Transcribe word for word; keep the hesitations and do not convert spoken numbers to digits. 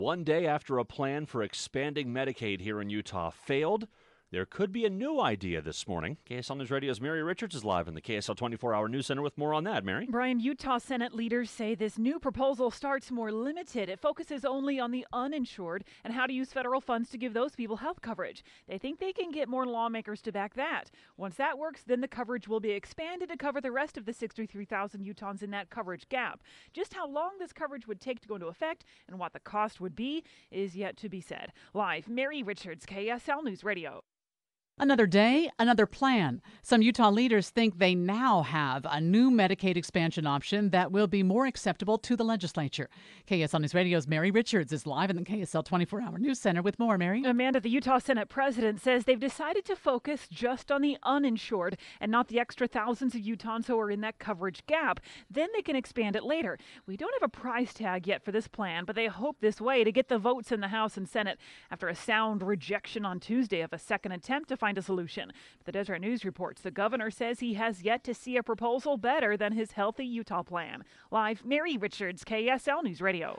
One day after a plan for expanding Medicaid here in Utah failed, there could be a new idea this morning. K S L News Radio's Mary Richards is live in the K S L twenty-four hour News Center with more on that. Mary? Brian, Utah Senate leaders say this new proposal starts more limited. It focuses only on the uninsured and how to use federal funds to give those people health coverage. They think they can get more lawmakers to back that. Once that works, then the coverage will be expanded to cover the rest of the sixty-three thousand Utahns in that coverage gap. Just how long this coverage would take to go into effect and what the cost would be is yet to be said. Live, Mary Richards, K S L News Radio. Another day, another plan. Some Utah leaders think they now have a new Medicaid expansion option that will be more acceptable to the legislature. K S L News Radio's Mary Richards is live in the K S L twenty-four hour News Center with more. Mary? Amanda, the Utah Senate president says they've decided to focus just on the uninsured and not the extra thousands of Utahns who are in that coverage gap. Then they can expand it later. We don't have a price tag yet for this plan, but they hope this way to get the votes in the House and Senate after a sound rejection on Tuesday of a second attempt to find a solution. The Deseret News reports the governor says he has yet to see a proposal better than his Healthy Utah plan. Live, Mary Richards, K S L News Radio.